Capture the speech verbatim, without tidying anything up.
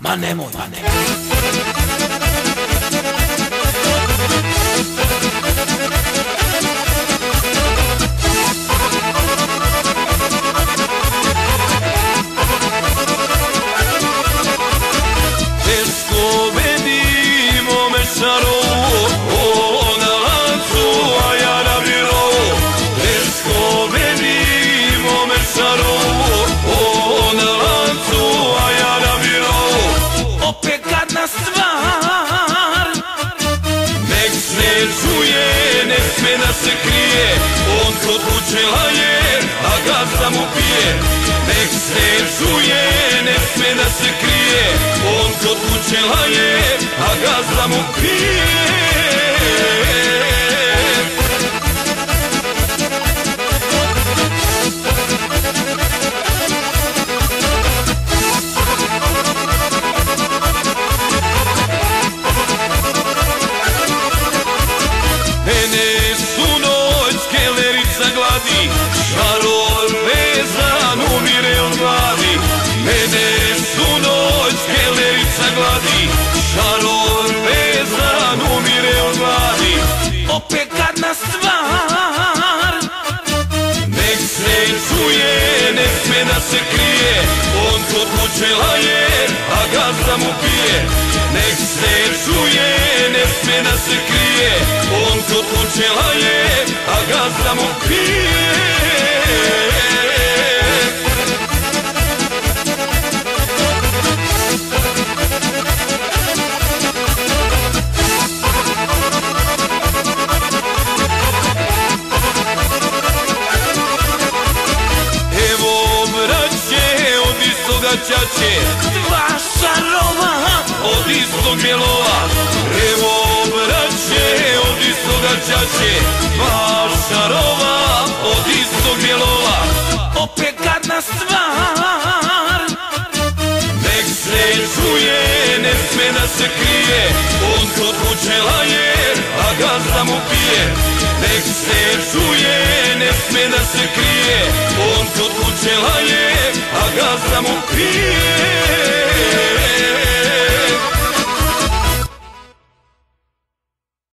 ma nemoj, ma nemoj. Teško vedimo mešarovo, ona lancu, a ja na birovo. Teško vedimo mešarovo, ona lancu, a ja na birovo. Opet gadna stvar, nek se čuje, ne sme da se krije. On kod kuće laje, a gazda mu pije. Nek se čuje, ne sme da se krije. On kod kuće laje, a gazda mu pije. Mene su noć kelerica gladi, šarol vezan umire od gladi. Mene su noć kelerica gladi, šarol vezan umire od gladi. opet gadna stvar, nek se čuje, ne sme da se krije. On kod kuće laje, a gazda mu pije. Nek se čuje, ne sme da se krije. On kod kuće laje, a gazda mu pije. Čače, dva šarova od istog bjelova. Evo braće, od istoga čače, dva šarova od istog bjelova. opet gadna stvar, nek se čuje, ne sme da se krije. On kod kuće laje, a gazda mu pije. Nek se čuje, ne sme da se krije. On kod kuće laje, a gazda mu pije.